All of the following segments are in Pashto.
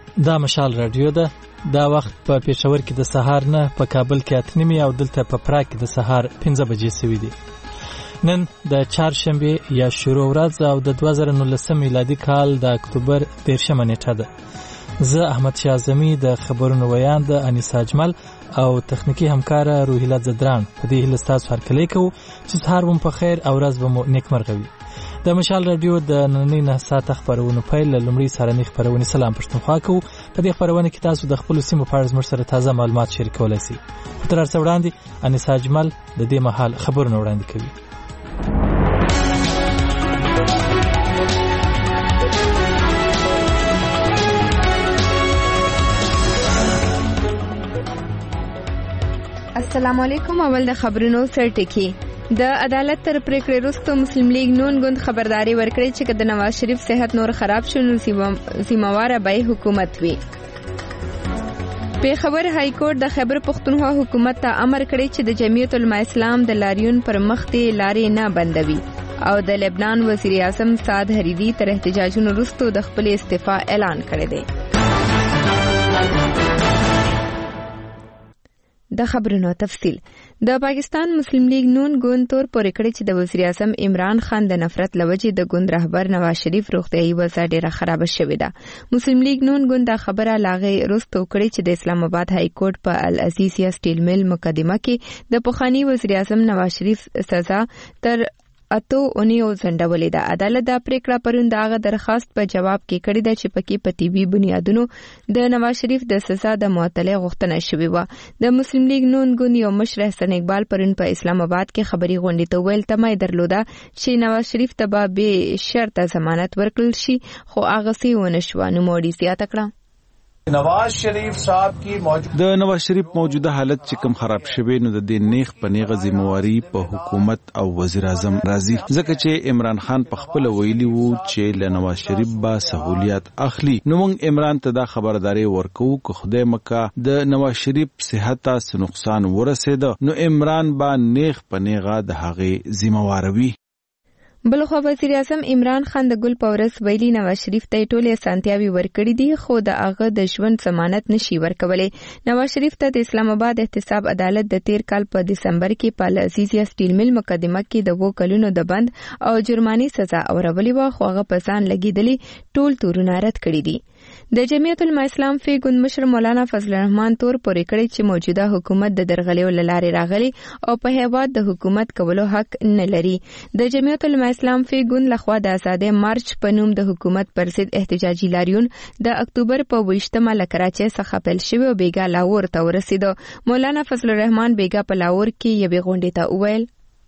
دا مشال رادیو ده. دا وخت په پېښور کې د سهار نه، په کابل کې 8:30 او دلته په پراګ کې د سهار 5 بجې سوي دي. نن د چهارشنبه یا شروع ورځ او د 2019 میلادي کال د اکتوبر 13 نیټه ده. زه احمد شاه اعظمي د خبرونو ویاند انیسا اجمل او تخنیکی همکار روحیله زدران په دې هیله ستاسو هرکلی کوو چې سهار مو په خیر او ورځ به مو نیکمرغه وي. د مشال رادیو د نننۍ 9 ساعته خبرونو پیل لومړی سهارنۍ خبرونه سلام پښتونخوا کوو. په دې خبرونه کې تاسو د خپل سیمو په اړه زموږ سره تازه معلومات شریکولای شئ. تر څو وړاندې انیسا اجمل د دې مهال خبرونه وړاندې کوي. السلام علیکم. اول د خبرونو سرټکی. د عدالت تر پریکړې وروسته مسلم لیگ نون ګوند خبرداري ورکړې چې د نواز شریف صحت نور خراب شو نو سیمواره به حکومت وي. پیښور های کورټ د خیبر پښتونخوا حکومت ته امر کړی چې د جمعیت العلماء اسلام د لاریون پر مخ ته لارې نه بندوي او د لبنان وزیر اعظم سعد حریری تر احتجاجونو وروسته د خپل استعفا اعلان کړی دی. د خبرونو تفصیل. د پاکستان مسلم لیگ نون ګوند تور پورې کړی چې د وزیر اعظم عمران خان د نفرت لوجې د ګوند رهبر نواز شریف روغتیايي وضع ډیره خراب شوې ده. مسلم لیگ نون ګوند دا خبره لاغې رستو کړی چې د اسلام آباد های کورټ په العزیزیه سټیل میل مقدمه کې د پخوانی وزیر اعظم نواز شریف سزا تر اتو اونیو ځنډولې ده. عدالت دا پریکړه پرون د هغه درخواست په جواب کې کړې ده چې پکې په طبي بنیادونو د نواز شریف د سزا د معطلۍ غوښتنه شوې وه. د مسلم لیگ نون ګوند یو مشر حسن اقبال پرون په اسلام آباد کې خبري غونډې ته ویل تمه درلوده چې نواز شریف ته به شرط ضمانت ورکړل شي خو هغه سي ونه شو. نو موړي زیاته کړه نواز شریف صاحب کی د نواز شریف موجوده حالت چې کم خراب شوه نو د دې نیغ پنیغه ذمہواری په حکومت او وزیر اعظم راضی ځکه چې عمران خان په خپل ویلي وو چې له نواز شریف با سہولیات اخلي. نو موږ عمران ته دا خبرداري ورکو که خدای مکه د نواز شریف صحت ته نقصان ورسېده نو عمران با نیغ پنیغه د هغه ذمہوار وي. بلخوا وزیر اعظم عمران خان د ګل پورس ویلي نواز شریف ته ټولې اسانتیاوي ورکړي دي خو د هغه د ژوند ضمانت نشي ورکولای. نواز شریف ته د اسلام آباد احتساب عدالت د 13 کال په دسمبر کې په العزیزیه سټیل میل مقدمه کې د 2 کلونو د بند او جرماني سزا اورولې و خو هغه په ځان لګیدلې ټول تورونه رد کړي دي. د جمعیت العلماء اسلام فی ګوند مشر مولانا فضل الرحمن تور پورې کړی چې موجوده حکومت د درغلیو لارې راغلي او په هیواد د حکومت کولو حق نه لري. د جمعیت العلماء اسلام فی ګوند لخوا د آزادۍ مارچ په نوم د حکومت پر ضد احتجاجي لاریون د اکتوبر په 28 له کراچۍ څخه پیل شوی او بیګا لاهور ته ورسېد. مولانا فضل الرحمن بیګا په لاهور کې یوې غونډې ته وویل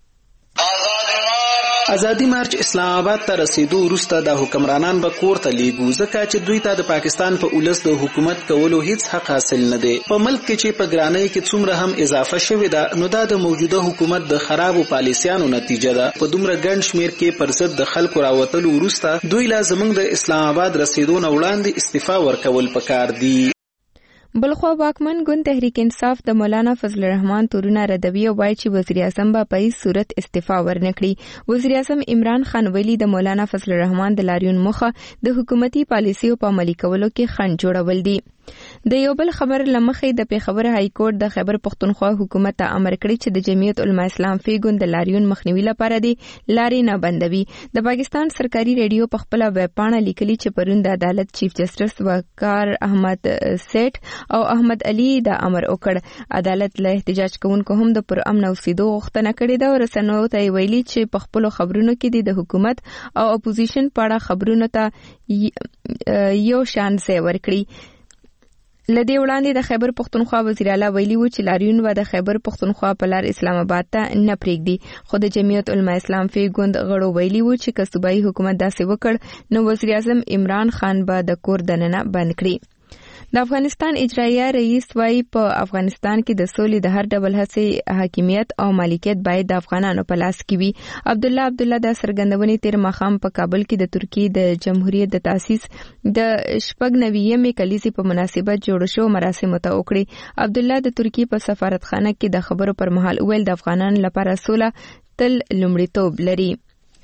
آزادی مارچ اسلام آباد ته رسیدو وروسته د حکمرانان به کور ته لیږو ځکه چې دوی ته د پاکستان په اولس د حکومت کولو هیڅ حق حاصل نه دی. په ملک کې چې په ګرانۍ کې څومره هم اضافه شوې ده نو دا د موجوده حکومت د خرابو پالیسیانو نتیجه ده. په دومره ګڼ شمیر کې پر ضد د خلکو راوتلو وروسته دوی لا زموږ د اسلام آباد رسیدو نه وړاندې استعفا ورکول پکار دي. بلخوا واکمن ګوند تحریک انصاف د مولانا فضل الرحمن تورونه ردوي او وایي چې وزیر اعظم به په هیڅ صورت استعفا ورنکړي. وزیر اعظم عمران خان ویلي د مولانا فضل الرحمن د لاریون مخه د حکومتي پالیسیو په عملي کولو کې خنډ جوړول دي. د یو بل خبر لمخې د پیښور های کورټ د خیبر پښتونخوا حکومت ته امر کړی چې د جمعیت العلماء اسلام فی ګوند د لاریون مخنیوي لپاره دی لارې نه بندوي. د پاکستان سرکاري ریډیو په خپل ویب پاڼه لیکلي چې پرون د عدالت چیف جسټس وقار احمد سیټ او احمد علي د امر وکړ. عدالت له احتجاج کوونکو هم د پر امن اوسېدو غوښتنه کړې ده او رسنیو ته ویلي چې په خپل خبرونو کې د حکومت او اپوزیشن په اړه خبرونو ته یو شان ځای ورکړي. لدې وړاندې د خیبر پښتونخوا وزیر اعلی ویلي و چې لاریون و د خیبر پښتونخوا په لار اسلام آباد ته نه پرېږدي خو د جمعیت العلماء اسلام فی ګوند غړو ویلي و چې که صوبایي حکومت داسې وکړ نو وزیر اعظم عمران خان به د کور دننه بند کړي. د افغانستان اجرایه رئیس وايي په افغانستان کې د سولې د هر ډول هڅې حاکمیت او مالکیت باید د افغانانو په لاس کې وي. عبدالله د څرګندونې تیر ماښام په کابل کې د ترکیې د جمهوریت د تاسیس د 96مې کلیزې په مناسبت جوړ شو مراسمو ته وکړي. عبدالله د ترکیې په سفارتخانه کې د خبرو پر مهال ویل د افغانانو لپاره سوله تل لومړیتوب لري.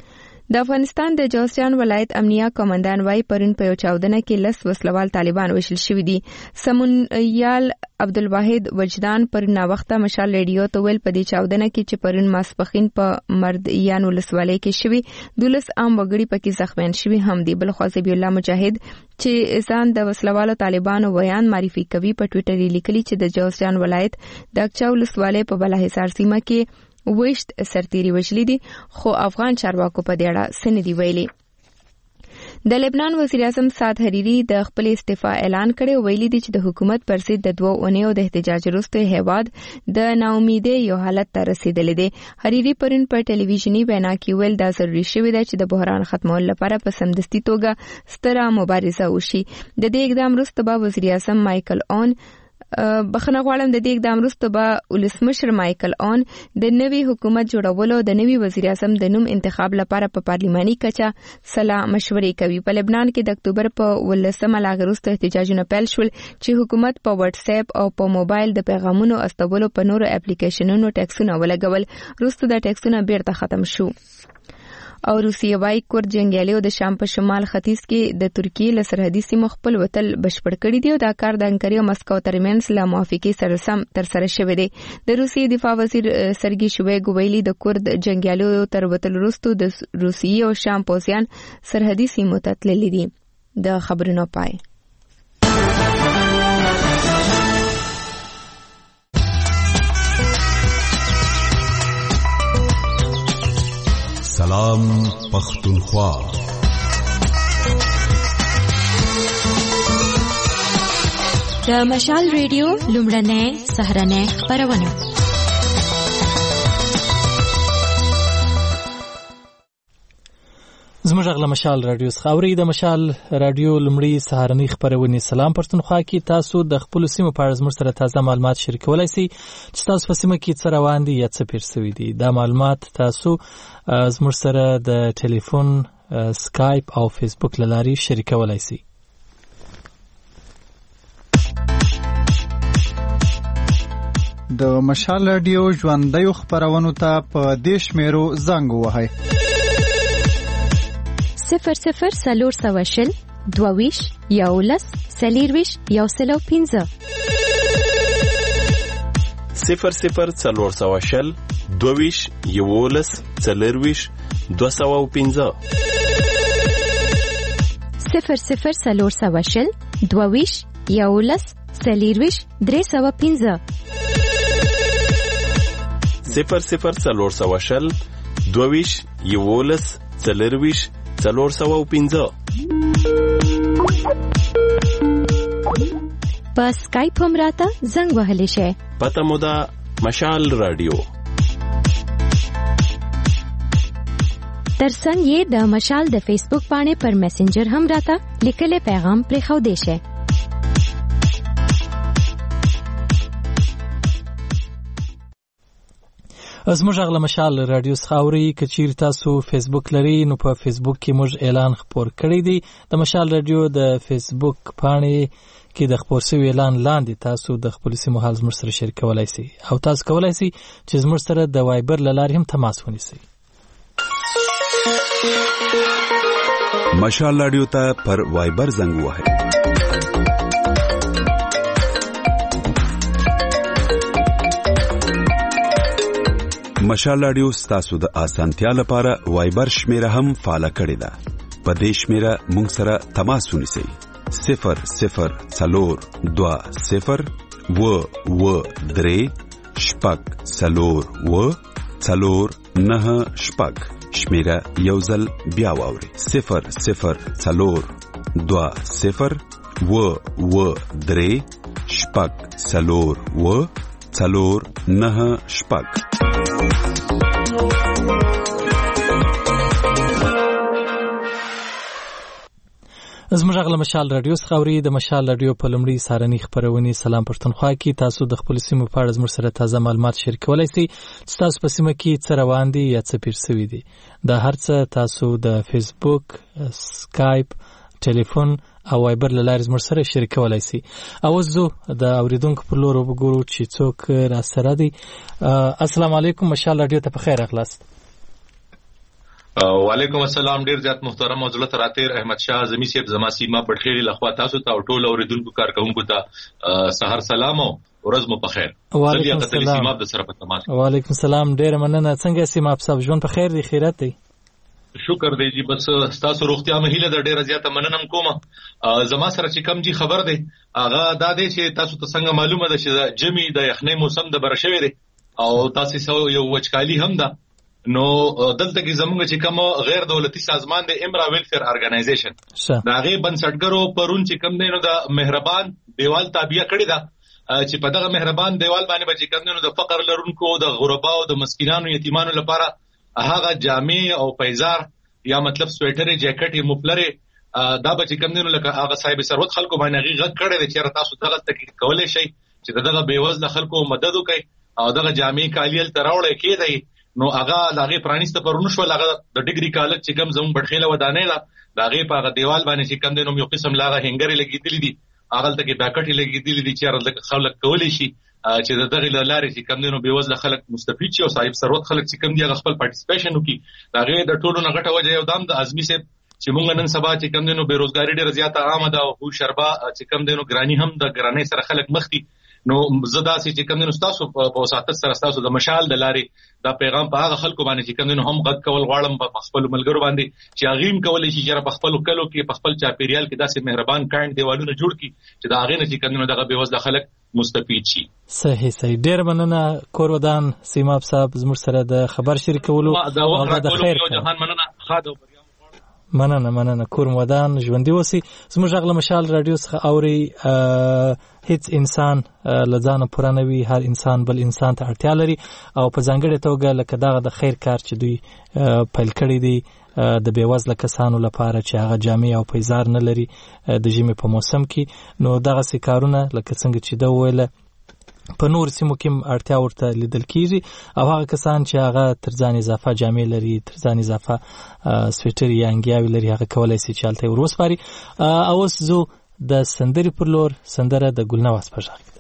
د افغانستان د جوزجان ولایت امنیه قومندان وای پرون په یو چاودنه کې 10 وسلوال طالبان وشل شوی دي. سمونیال عبدالواحد وجدان پر ناوخته مشال ریډیو ته ویل په دې چاودنه کې چې پرون ماسپخین په مردیان ولسوالۍ کې شوی 12 عام وګړي پکې زخمیان شوی هم دي. بل خو زبی الله مجاهد چې ځان د وسلوالو طالبانو ویان معرفي کوي په ټوئیټر یې لیکلي چې د جوزجان ولایت د اقچا ولسوالۍ په بلاحصار سیمه کې وشت سرتیری وشلی دي، خو افغان چارواکو په دې اړه څه نه دي ویلي. د لبنان وزیر اعظم سعد حریری د خپل استعفا اعلان کړی، ویلي دي چې د حکومت پر ضد د 2 اونیو د احتجاج وروسته هیواد د ناامیدۍ یو حالت ته رسیدلی دی. حریری پرون په ټلویزیوني وینا کې ویل دا ضروري شوی دی چې د بحران ختمولو لپاره په سمدستي توګه ستره مبارزه وشي. د دې اقدام وروسته به وزیر اعظم مایکل اون بخنه غواړم د دې اقدام وروسته به ولسمشر مایکل اون د نوي حکومت جوړولو د نوي وزیر اعظم د نوم انتخاب لپاره په پارلیماني کچه سلا مشورې کوي. په لبنان کې د اکتوبر په 18 لاغ وروسته احتجاجونه پیل شول چې حکومت په واتس اپ او په موبایل د پیغامونو استولو په نورو اپلیکیشنونو ټیکسونه ولګول. وروسته د ټیکسونه بیرته ختم شو. او روسیه وايي کورد جنگیالیو د شام په شمال ختیځ کې د ترکیې له سرحدي سیمو خپل وتل بشپړ کړی دی او دا کار د انکارې او مسکو ترمنځ له موافقې سره سم ترسره شوی دی. د روسیې دفاع وزیر سرګي شویګ ویلي د کورد جنگیالیو تر وتل وروسته د روسیې او شام پوځیان سرحدي سیمو ته تللي دي. د خبرونو پای. سلام پختونخوا. د مشال ریډیو لومړنۍ سهارنۍ خپرونه. زموږ غلا مشال رادیو څخه اوري. د مشال رادیو لمړی سهارنۍ خبرونه سلام پښتونخوا کې تاسو د خپل سیمو په اړه زموږ سره تازه معلومات شریکولای شئ چې تاسو په سیمه کې څه روان دي یا څه پېښ شوي دي. دا معلومات تاسو زموږ سره د ټلیفون، سکایپ او فیسبوک له لارې شریکولای شئ. د مشال رادیو ژوندۍ خبرونو ته په دې شمیرو زنګ ووهئ: 00 420 22 11 40 105 00 420 22 11 40 205 00 420 22 11 40 305 00 420 22 11 40 405. په سکایپ هم راته زنګ وهلی شئ. پته مو ده مشال رادیو. ترڅنګ یې د مشال د فیسبوک باندې پر میسنجر هم راته لیکلی پیغام پرېښودی شئ. زموږ غلا مشال رادیو څخه اوري. که چیرې تاسو فیسبوک لري نو په فیسبوک کې موږ اعلان خپور کړی دی. د مشال رادیو د فیسبوک پاڼې کې د خپور شوي اعلان لاندې تاسو د خپل سیمو حال زموږ سره شریکولای شئ او تاسو کولای شئ چې زموږ سره د وایبر له لارې هم تماس ونیسئ. مشال رادیو ته پر وایبر زنګ ووهئ: 'مشال رادیو ستاسو د اسانتیا لپاره وایبر شمیره هم فعال کړی ده. په دې شمیره مونږ سره تماس ونیسئ: 00 420 223 409 شمیره یو ځل بیا واورئ: 00 420 223 409. زموږ غلا مشال رادیو څخه اوري. د مشال رادیو په لمړي سهارنۍ خبرونه سلام پښتونخوا کې تاسو د خپل سیمو په اړه زموږ سره تازه معلومات شریکولای شئ چې تاسو په سیمه کې څه روان دي یا څه پېښ شوي دي. دا هر څه تاسو د فیسبوک، سکایپ، ټلیفون او وایبر له لارې زموږ سره شریکولای شئ. اوس زه د اوریدونکو په لور وګورو چې څوک راسره دي. السلام علیکم، مشال رادیو ته په خیر راغلاست. وعلیکم السلام. ډیر زیات محترم او زړه تراتیر احمد شاه اعظمي صاحب زما سیمه پټخېړي لخوا تاسو ته او ټول اوریدونکو کارکونکو ته سحر سلام او ورځ مو په خیر. وعلیکم السلام. وعلیکم السلام. ډیر مننه. څنګه سیمه صاحب ژوند په خیر دی خیرات دی؟ شکر دی جی. بس تاسو روغتیا مې هیله د ډیره زیاته مننم کوم. زما سره چې کم جی خبر دی هغه دا دی چې تاسو ته څنګه معلومه ده چې جمی د یخنۍ موسم د برشوي دی او تاسو یو وچکالي هم ده. نو دلته کې زموږ چې کوم غیر دولتي سازمان دی امرا ویلفیر ارګنایزیشن دا غي بنسټګرو پرون چې کوم دی نو د مهربان دیوال تابعه کړی دا چې په دغه مهربان دیوال باندې چې کوم دی نو د فقر لرونکو د غرباو د مسکینانو یتیمانو لپاره هغه جامې او پیزار یا مطلب سویټر جیکټ مفلر دا به چې کوم دی نو لکه هغه صاحب ثروت خلکو باندې غي غږ کړی چې تاسو دغه تکلیف کولای شي چې دغه بیوزله خلکو مدد وکړي او دغه جامې کالیل تراوړې کېدای نو هغه لاغه پرانیسته پرونو شو لاغه د ډیګري کالج چې کوم زمون بټخېله ودانې لا لاغه په دیوال باندې چې کوم دینو یو قسم لاغه هنګری لګیدلې دي هغه ته کې باکټي لګیدلې دي چې هغه خلک کولی شي چې دغه لارې چې کوم دینو بیوزله خلک مستفید شي او صاحب ثروت خلک چې کوم دی هغه خپل پارټیسپیشن وکړي لاغه د ټولو نغټه وجه یو دام د اعظمي صاحب چې مونږ نن سبا چې کوم دینو بیروزګاری ډیره زیاته عامه ده او شربا چې کوم دینو ګرانی هم د ګرانی سره خلک مخ دي. نو زدا سي چې کوم دینو تاسو په وساتت سره تاسو د مشال د لارې دا پیغام په هغه خلکو باندې چې کوم دینو هم غږ کول غواړم په خپل ملګرو باندې چې اغیم کولای شي چې په خپل کلو کې په خپل چاپیریال کې داسې مهربان کاند دیوالونه جوړ کړي چې دا اغه نه چې کوم دینو دغه بیوزله خلک مستفید شي. صحیح ډیر مننه کور ودان سیماب صاحب زموږ سره د خبر شریکولو او د خیر جهان مننه خاطر مننه کور ودان ژوندۍ اوسئ. زموږ غږ مشال رادیو څخه اوري هیڅ انسان لزانه پرانوي هر انسان بل انسان ته اړتیا لري او په ځانګړې توګه لکه دغه د خیر کار چې دوی پیل کړی دی د بیوزله کسانو لپاره چې هغه جامې او پیزار نه لري د ژمي په موسم کې نو دغه سي کارونه لکه څنګه چې دا ویله په نور سیمو کې اړتیا ورته لیدل کیږي او هغه کسان چې هغه تر ځان اضافه جامې لري تر ځان اضافه سویټر یا انګیاوي لري هغه کولای شي چې الته وروسپاري. اوس زه د سندري پر لور سندره د ګلنواز په ژغ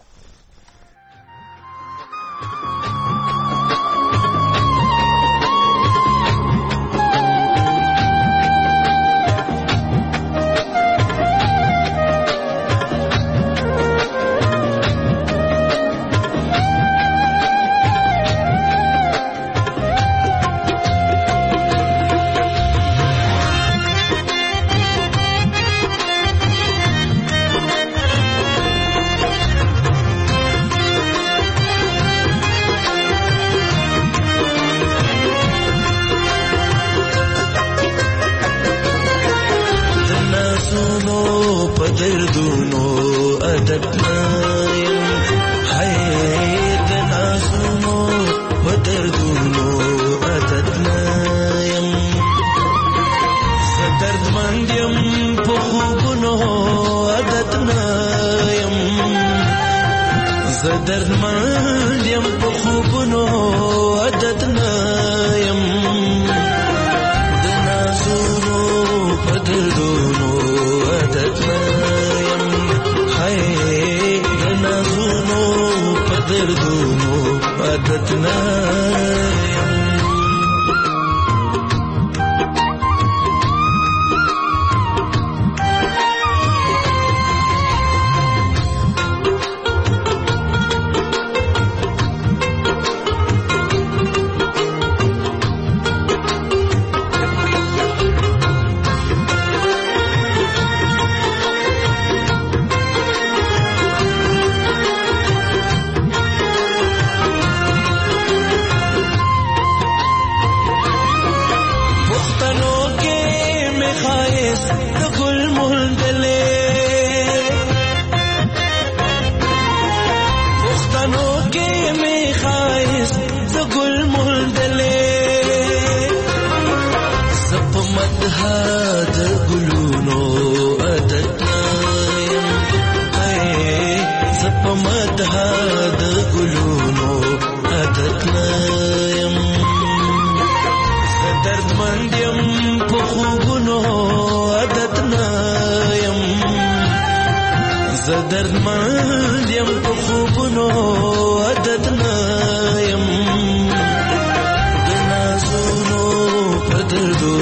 دردو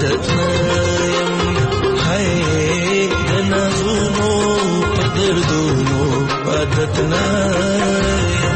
عادت نیم هی د نازونو په دردونو عادت نیم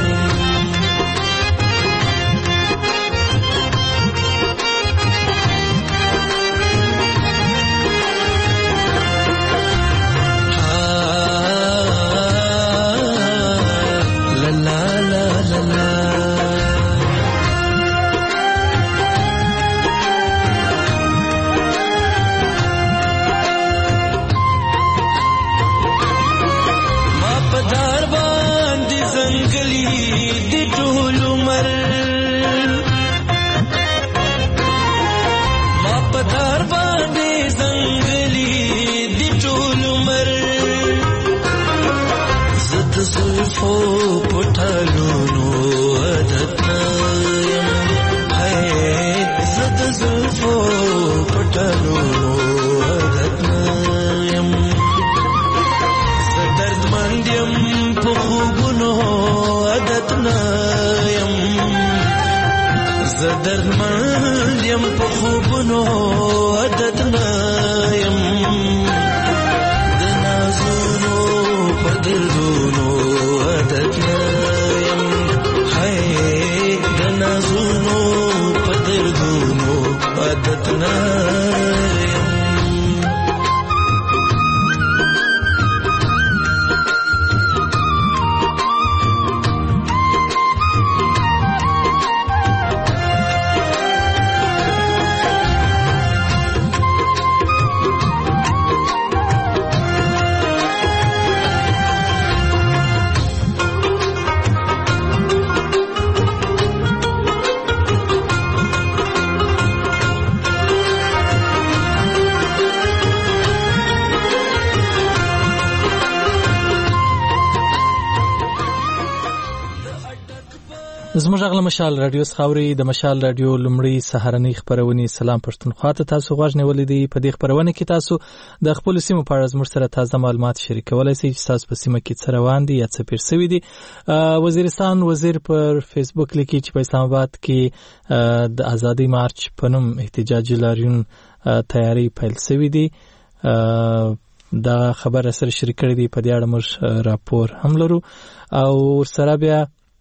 زموږ غل مشال رادیو خاوري د مشال رادیو لمړی سهارنی خبرونه سلام پښتونخوا ته تاسو غوښنه ولیدي په دې خبرونه کې تاسو د خپل سیمو په اړه زموږ سره تازه معلومات شریکولای شئ چې تاسو په سیمه کې څه روان دي یا څه پیر شوی دي. وزیرستان وزیر پر فیسبوک لیکي چې په اسلام آباد کې د ازادي مارچ په نوم احتجاجي لاریون تیاری پیل شوی دي. دا خبر سره شریک کړی دی په دې اړه موږ راپور هم لرو او سره بیا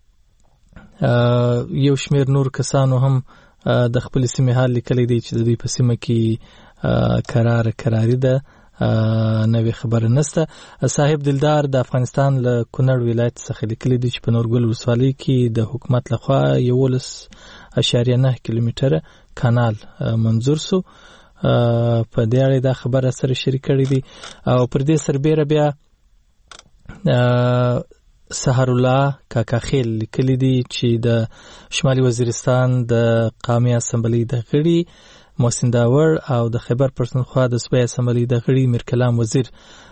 یو شمیر نور کسانو هم د خپل سیمه حال لیکلي دي چې د دوی په سیمه کې قراری ده نوې خبره نسته. صاحب دلدار د افغانستان له کونړ ولایت څخه لیکلي دي چې په نورګل ولسوالۍ کې د حکومت لخوا 11.9 کیلومتره کانال منظور سو. په دې اړه دا خبره سره شریک کړي دي او پر دې سربېره بیا سحر الله کاکاخیل لیکلی دی چې د شمالي وزیرستان د قومي اسمبلی د غړي محسن داور او د خیبر پښتونخوا د صوبایي اسمبلی د غړي میر کلام وزیر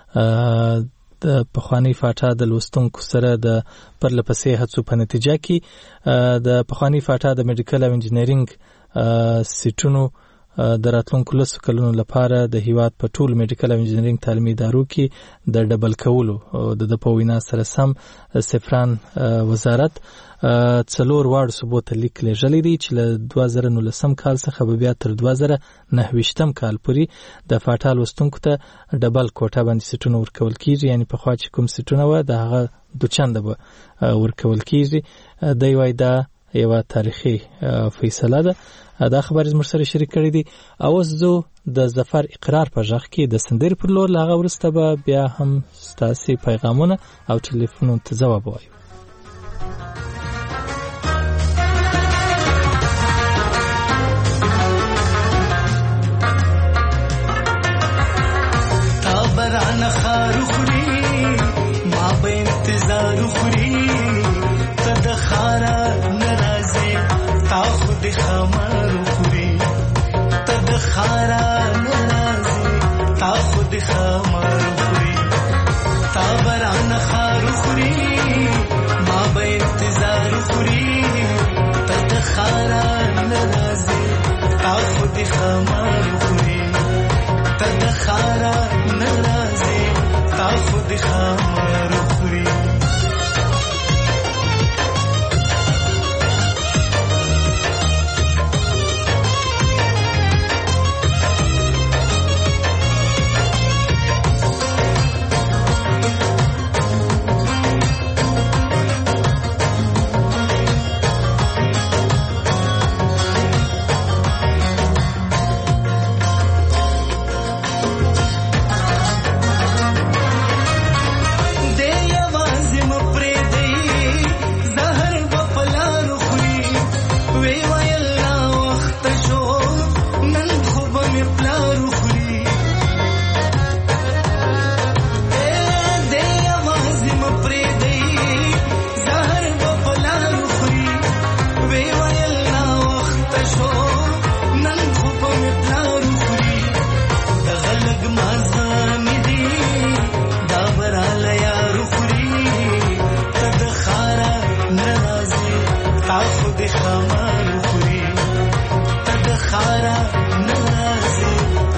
د پخوانی فاټا د لوستونکو سره د پرلپسې هڅو په نتیجه کې د پخوانی فاټا د میډیکل او انجینرینګ سیټونو د راتلونکو لسو کلونو لپاره د هیواد په ټول میډیکل او انجینرینګ تعلیمي ادارو کې د ډبل کولو د په وینا سره سم سفران وزارت 4 واړو صوبو ته لیک لېږلی دی چې له 2019 کال څخه به بیا تر 2029 کال پورې د فاټا لوستونکو ته ډبل کوټه باندې سیټونه ورکول کیږي. یعنی په خوا چې کوم سیټونه و د هغه دوچنده به ورکول کیږي. د یوه دا یو تاریخي فیصله ده. دا خبر زموږ سره شریک کړی دی. اوس زه د ظفر اقرار په ځخ کې د سندرې پر لور لاغه ورسته به بیا هم ستاسو پیغامونه او ټلیفونونو ته ځواب وایو. تابران خارو خوري ما به انتظار خوري تد خارا ناراضي تا خود خمر خوري تد خارا ناراضي تا خود خمر خوري تابران خارو خوري ما به انتظار خوري تد خارا ناراضي تا خود خمر خوري تد خارا ناراضي تا خود خمر خوري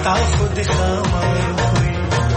تا خود خمر خوري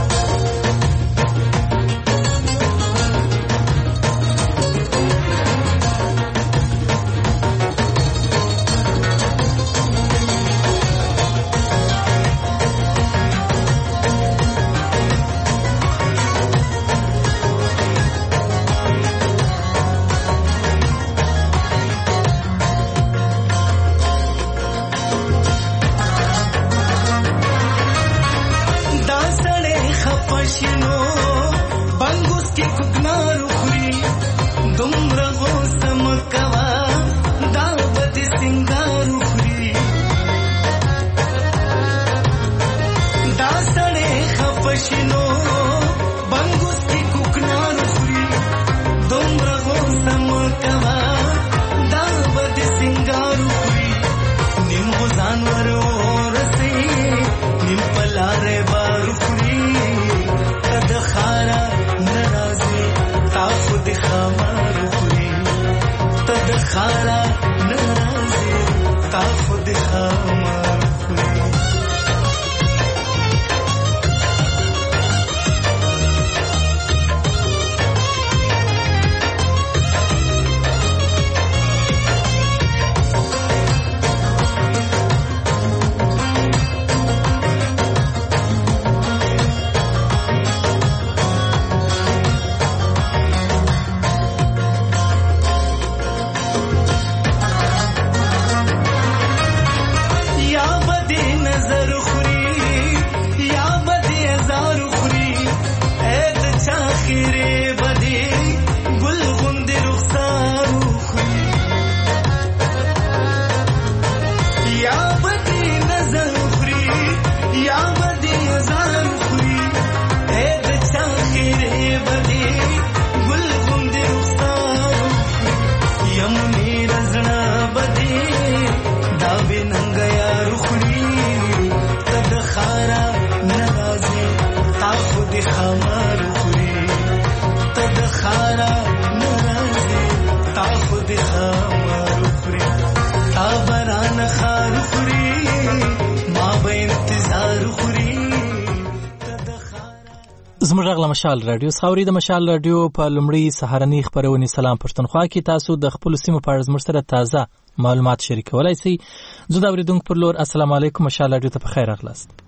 زموږ غږ له مشال رادیو خاوري د مشال رادیو په لومړی سهارنی خبرونه سلام پښتونخوا کې تاسو د خپل سیمو په اړه زموږ سره تازه معلومات شریکولای شئ. زه دا اوریدونکو پر لور السلام علیکم مشال رادیو ته په خیر راغلاست.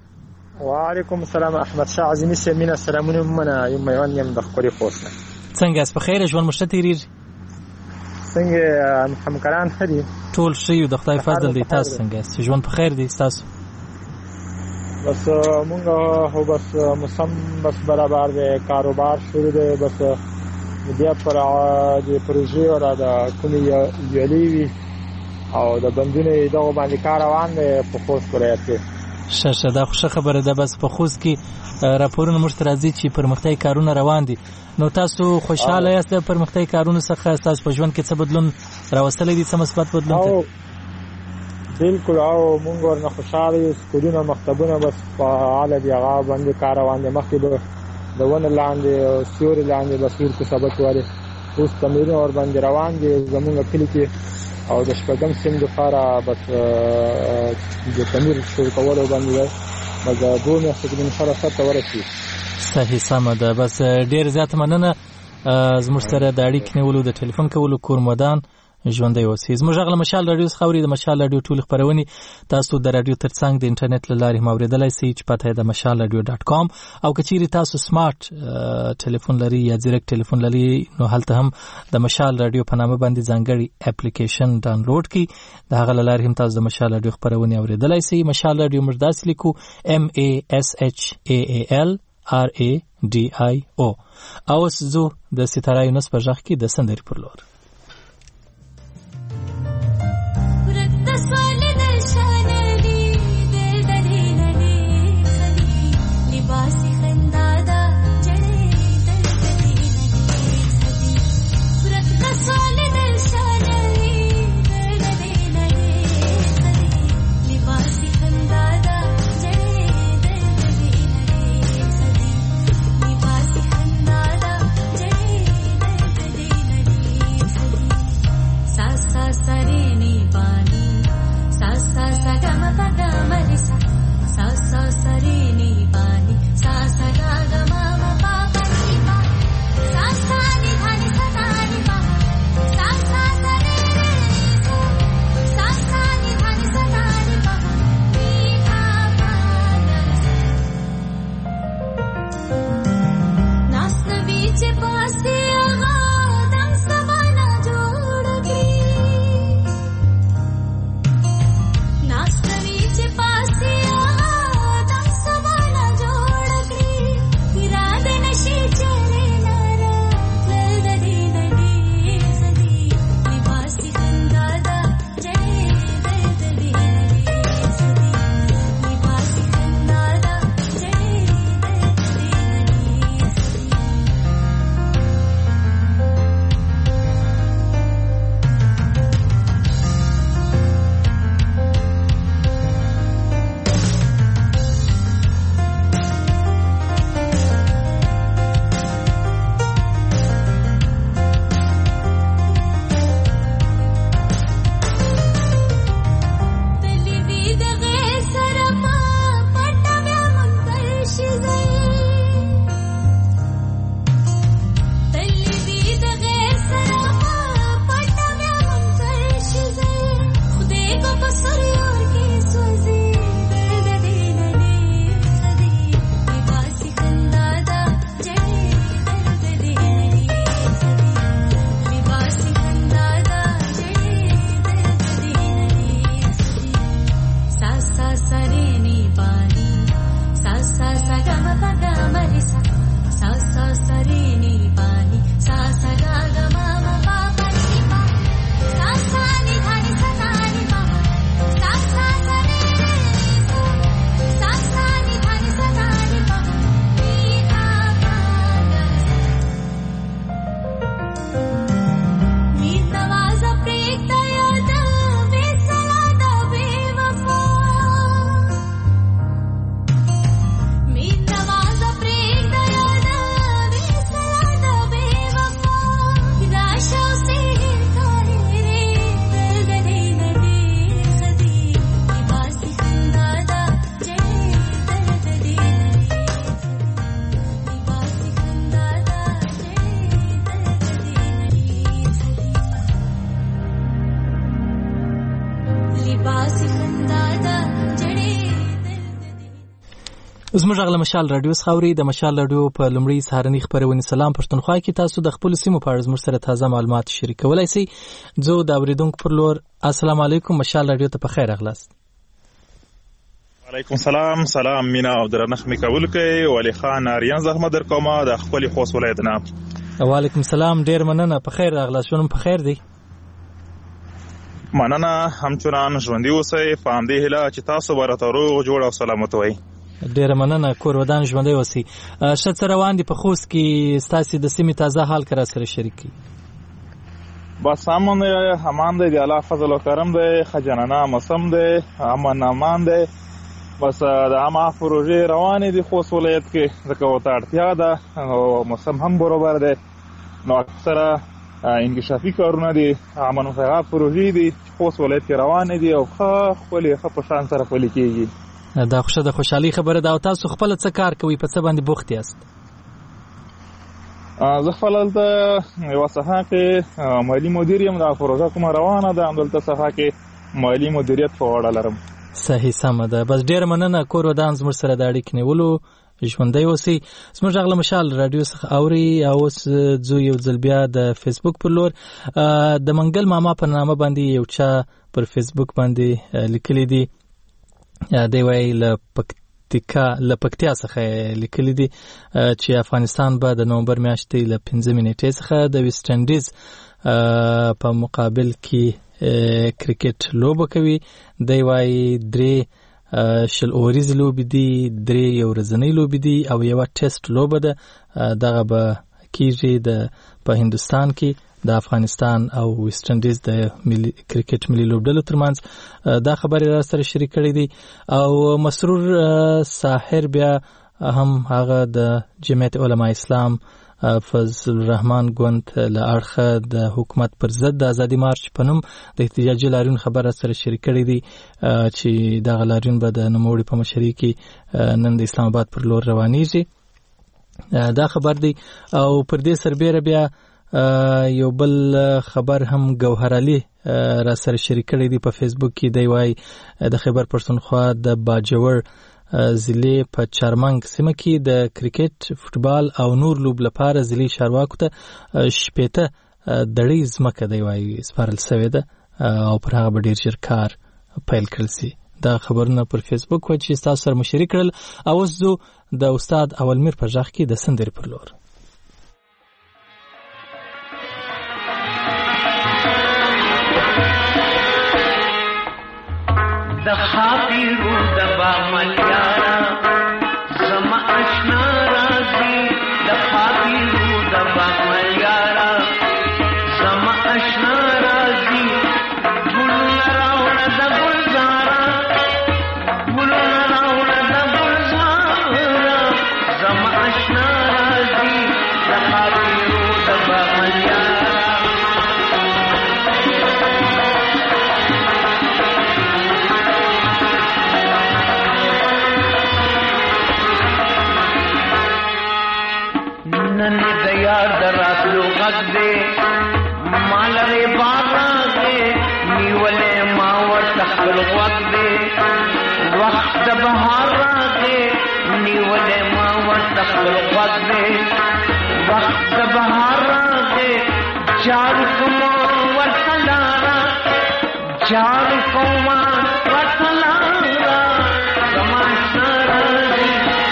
وعلیکم السلام احمد شاه عظیمی سیمینه سلامونه منه یم میوان یم د خوري خوښنه څنګه اس په خیر ژوند مشته تیریږي څنګه همکاران خدي ټول شي د خدای فضل دی تاسو څنګه ژوند په خیر دی تاسو بس مونږ هو بس موسم بس برابر دی کاروبار شروع دی بس بیا پر د پروژې او د کومي یالي او د بندونه دغه باندې کار روان دی په خوش ولایت کې شاشه دا خوشا خبره ده بس په خوست کې راپورونه مشترازي چې پرمختګ کارونه روان دي نو تاسو خوشاله یاست پرمختګ کارونه څخه تاسو په ژوند کې څه بدلون راوستلې دي څه مثبت بدلون بالکل او مونږ ورنه خوشاله یو سکولونه مکتبونه بس فعال دي هغه باندې کار روان دي مخکې د ونه لاندې سیوري لاندې بس ورته سبق واره اوس تمرین اور باندې روان دي زمونږ کلی کې او د شپږم سیم د فارا بس د تمرین شروع کولو باندې بس دوه میاشتې کې ان شاء الله سره ورسي صحیح سم ده بس ډیر زیات مننه زموږ سره د اړیکې نیولو د ټلیفون کولو کور مودان ژوندۍ اوسئ. زموږ غږ له مشال رادیو څخه اوري د مشال رادیو ټول خبرونه تاسو د رادیو ترڅنګ د انټرنیټ له لارې موریدلای شئ چې پته د mashalradio.com او کچېری تاسو سمارټ ټلیفون لري یا ډایرکټ ټلیفون لري نو هلته هم د مشال رادیو په نامه باندې ځانګړي اپلیکیشن ډاونلوډ کړئ د هغه له لارې هم تاسو د مشال رادیو خبرونه اوریدلای شئ. مشال رادیو مردا سلیکو MASHAALRADIO او زه د ستاره یونس په ځخ کې د سندري پر لور زموږ غږ له مشال رادیو څخه اورئ. د مشال رادیو په لومړۍ سهارنۍ خپرونې سلام پښتونخوا کې تاسو د خپلو سیمو په اړه زموږ سره تازه معلومات شریکولی شئ. زه د اورېدونکو پر لور السلام علیکم، مشال رادیو ته په خیر راغلاست. وعلیکم سلام. سلام مینا او درنښت می کول کوي ولی خان اریان زحمت در کومه د خپل خوست ولایت نه. وعلیکم سلام، ډیر مننه، په خیر راغلاست. شونم په خیر دی. مننه، همچنان ژوندي اوسئ. په همدې هیله چې تاسو به راته روغ جوړ او سلامت وئ. ډیره مننه، کور ودان ژوندی اوسئ. ښه څه روان دي په خوست کې؟ ستاسې د سیمې تازه حال که را سره شریک کړي. بس امن امان دی، د الله فضل و کرم دی، ښه جنانه موسم دی، امن امان دی. بس د عامه پروژې روانې دي خوست ولایت کې، ځکه ورته اړتیا ده او موسم هم برابر دی. نو اکثره انکشافي کارونه دي، امن او خیرات پروژې دي چې خوست ولایت کې روانې دي او ښه په شان سره پلي کېږي. دا خوښه د خوشحالۍ خبره ده. او تاسو خپله څه کار کوئ؟ په څه باندې بوخت یاست؟ زه خپله دلته یوه ساحه کې مالي مدیر یم. دا پروژه کومه روانه ده، همدلته ساحه کې مالي مدیریت په غاړه لرم. صحیح، سمه ده. بس ډیره مننه، کور ودان زموږ سره د اړیکې نیولو. ژوندی اوسئ. زموږ غږ له مشال رادیو څخه اورئ. او اوس ځو یو ځل بیا د فیسبوک پر لور. د منګل ماما په نامه باندې یو چا پر فیسبوک باندې لیکلی دی. دی وایي له پکتیا څخه لیکلی دی چې افغانستان به د نومبر میاشتې له 5 نیټې څخه د ویسټ انډیز په مقابل کې کرکټ لوبه کوي. دی وایي 3 شل اوریزې لوبې دي، 3 یو ورځنۍ لوبې دي او یوه ټیسټ لوبه ده. دغه به کېږي په هندوستان کې د افغانستان او ویسټ انډیز د کرکټ ملي لوبډلو ترمنځ. دا خبرې را سره شریک کړې دي. او مسرور ساحر بیا هم هغه د جمعیت علماء اسلام فضل الرحمن ګوند له اړخه د حکومت پر ضد د ازادي مارچ په نوم د احتجاجي لاریون خبره سره شریک کړی دی چې دغه لاریون به د نوموړي په مشرۍ کې نن د اسلام آباد پر لور روانیږي. دا خبر دی. او پر دې سربیره بیا یو بل خبر هم ګوهر علي را سره شریک کړی دی په فیسبوک کې. دی وایي د خیبر پښتونخوا د باجوړ ضلع په چارمنګ سیمه کې د کرکټ، فوټبال او نور لوب لپاره ضلعي چارواکو ته 60 دړۍ ځمکه دی وایي سپارل سوې ده او پر هغه به ډېر ژر کار پیل کړل سي. دا خبرونه پر فیسبوک و چې تاسو سره مو شریک کړل. او اوس زه د استاد اولمیر په غږ کې د سندرې پر لور. د خاطرو د باغملیارا زما اشنا راځي، د خاطرو د باغملیارا زما اشنا راځي. ګلونه راوړه د ګلزارا، ګلونه راوړه د ګلزارا زما اشنا راځي، د خاطرو د باغملیارا. نن د یار دراتلو غږ دی، مال ری باران دی، نیولې ما ورته خپل غوږ دی. وخت د بهار راغی، نیولې ما ورته خپل غوږ دی. وخت د بهار راغی، جارو کومه ورته لاره، جارو کومه ورته لاره زما اشنا راځي.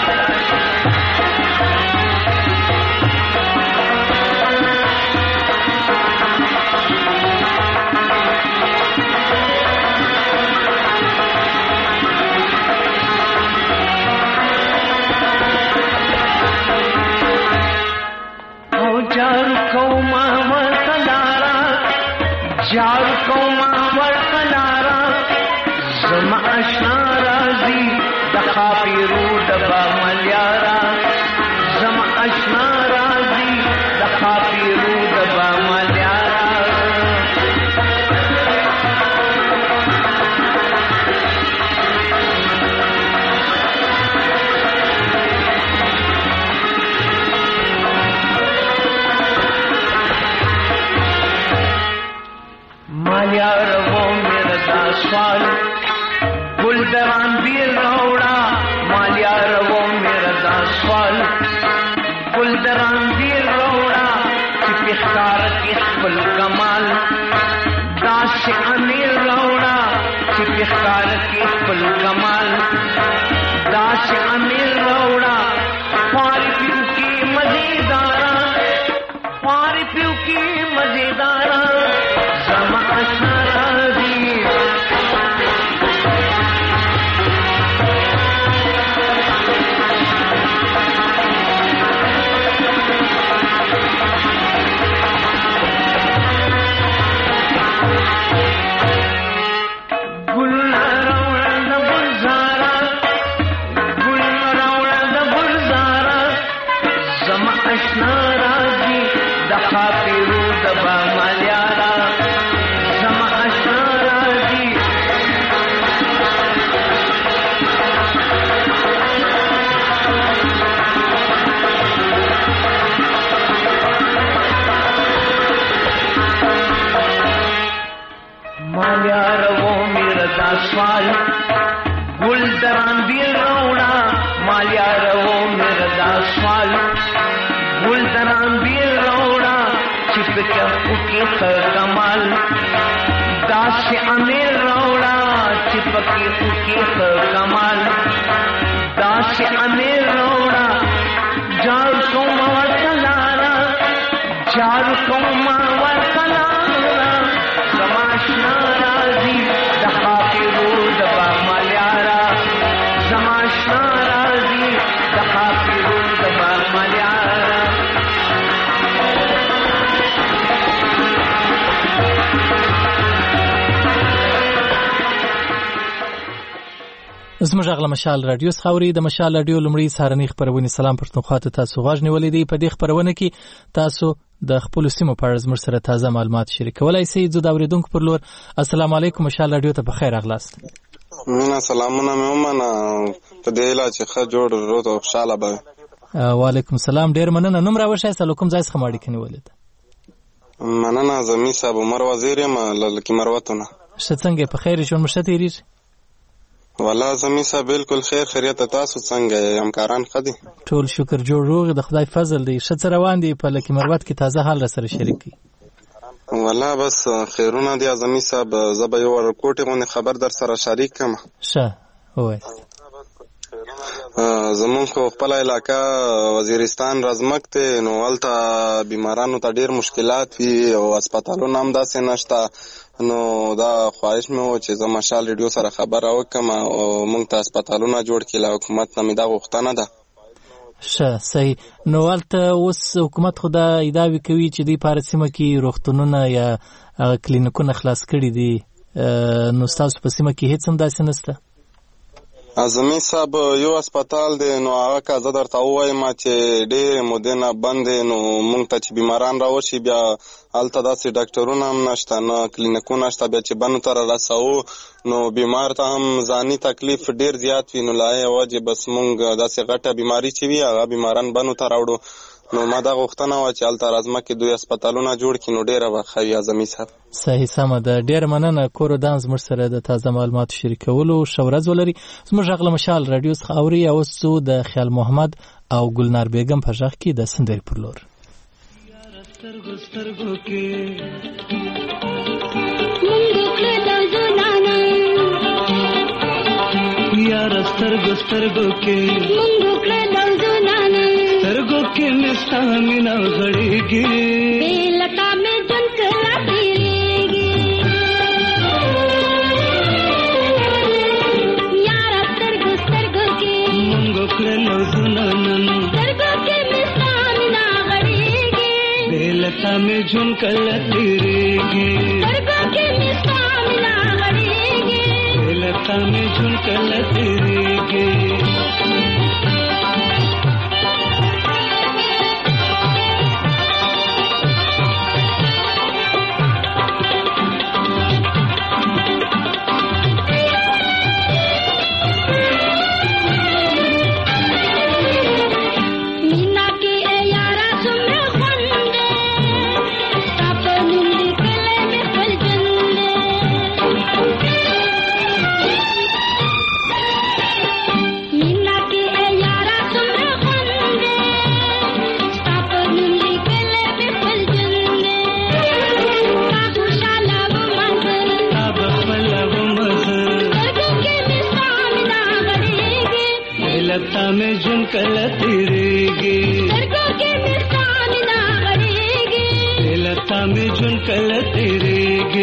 جارو کوما ورقلارا زما اشنا رازی د خاطرو د باغملیارا، زما اشنا رازی د خاطرو د باغملیارا. مالیار وہ میرا دا سوال گلدران بھی روڑا، مالیار وہ خپل کمال داس امیر راوړه چې ښکار کې خپل کمال داس امیر راوړه پاری پیو کې مزیدارا پاری پیو کې مزیدارا زما اشرازي سوال گل دران بیل روڑا مالیا رو میرا دا سوال گل دران بیل روڑا چپ کیا اکی کمال داس امیر روڑا چپ کی اکی کمال داس امیر روڑا جار کو مور کلارا جار کو مور کلارا سماشنا رازی زموږ غلا مشال رادیو خاوري د مشال رادیو لمړی سهارنی خبرونه سلام پښتونخوا ته تاسو غواړئ نیولې دی په دې خبرونه کې تاسو د خپل سیمو په اړه زموږ سره تازه معلومات شریکولای شئ. زه دا اوریدونکو پر لور السلام علیکم مشال رادیو ته بخیر اغلاست. مینا سلامونه مې ومنه په دې لا چې ښه جوړ وروته خوشاله به. وعلیکم السلام ډیر مننه. نوم راوښای سلام ځای څخه ماړی کني ولید. مننه زمي صاحب عمر وزیر یم لکه مروتونه. څنګه په خیر ژوند مشته تیریږي؟ والله زمي صاحب بالکل خیر خیریت تاسو څنګه همکاران خدي؟ ټول شکر جوړ روغ د خدای فضل دی. ښه روان دي په لکه مروت کې تازه حال سره شریک کی. والله بس خیرونه دي زمي صاحب زبې ور کوټه غو خبر در سره شریک کم. ښه وای زمون خپل علاقہ وزیرستان رزمک ته نو ولته بیمارانو ته ډیر مشکلات وی او هسپتالونو هم داسې نشته. نو دا خواهش مې و چې زه مشال ریډیو سره خبر راوکم او موږ ته هسپتالونه جوړ کړي. له حکومت نه مې دا غوښتنه ده. ښه صحیح. نو ولته اوس حکومت خو دا ادعاوې کوي چې دوی په سیمه کې روغتونونه یا کلینیکونه خلاص کړي دي. نو ستاسو په سیمه کې هیڅ هم داسې نشته؟ زمي صاحب یو هسپتال دی نو هغه که زه درته ووایم چې ډېرې مودې نه بند دی نو موږ ته چې بیماران راوشي بیا هلته داسې ډاکټرونه هم نشته نه کلینیکونه شته. بیا چې بندو ته رارسوو نو بیمار ته هم ځاني تکلیف ډېر زیات وي. نو له هغې وجې بس موږ داسې غټه بیماري چې وي هغه بیماران بندو ته راوړو. نو ما دا غوښتنه وه چې هلته رازمه کې دوی هسپتالونه جوړ کړي نو ډېره به ښه وي اعظمي صاحب. صحیح سمه ده. ډېره مننه کور ودان زموږ سره د تازه معلوماتو شریکولو. ښه ورځ ولري. زموږ غږ له مشال رادیو څخه اوري. اوس څو د خیال محمد او ګلنار بیګم په غږ کې د سندرې پر لور. یار سترګو سترګو کې مونږ کړه دوزونه سترګو کې مستا مینا غړېږي بیلتا مې جن کلا تیریږي یار سترګو سترګو کې مونږ کړه دوزونه سترګو کې مستا مینا غړېږي بیلتا مې جن کلا تیریږي سترګو کې مستا مینا غړېږي بیلتا مې جن کلا تیریږي Nina कल तेरेगी स्तरगों के मिस्तान ना गड़ेगी लता में जुन कल तेरेगी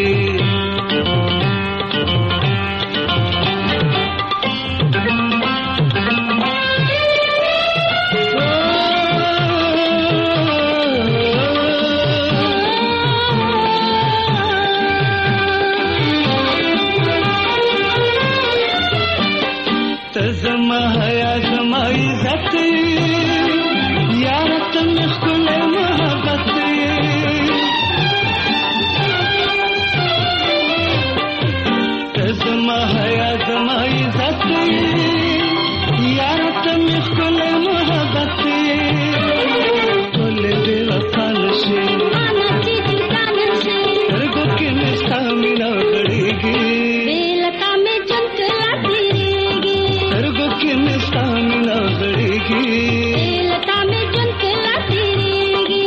तज़मा हया ज़मा इज़्ज़त यार तुम खुल मोहब्बत तज़मा हया ज़मा इज़्ज़त यार तुम खुल मोहब्बत बोले बेवफा नशे सरगो के मिस्ता मिला गड़ेगी बेलता में चमकला तेरेगी सरगो के मिस्ता मिला गड़ेगी बेलता में चमकला तेरेगी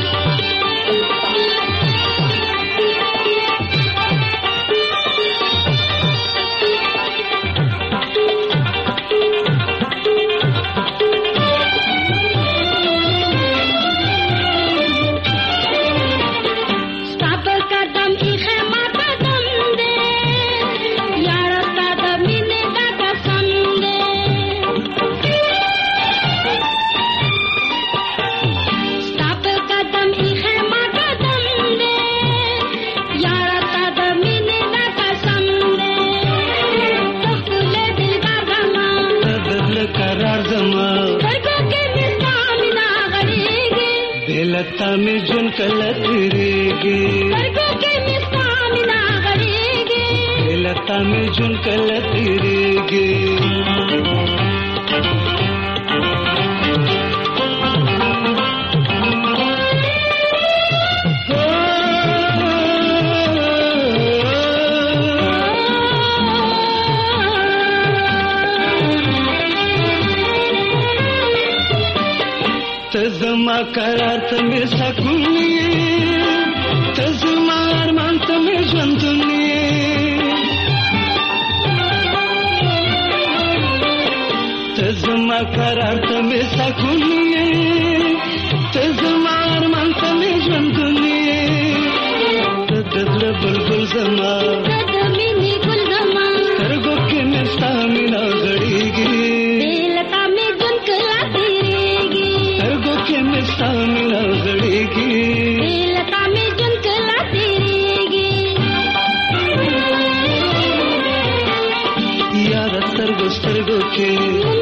लता में जुन कल तेरेगी सरगों के मिस्तान ना गड़ेगी लता में जुन कल तेरेगी तज़मा करार तुम्हें सकुनिए तज़मा अरमान तुम्हें जंतुनिए तज़मा करार तुम्हें सकुनिए तज़मा अरमान तुम्हें जंतुनिए तदल बुलबुल ज़मा तदमिनी गुल ज़मा सरगो के मिस्ता मिला गड़ेगी बेलता में जुन कला तेरेगी सरगो के मिस्ता मिला गड़ेगी बेलता में जुन कला तेरेगी यार सरगो के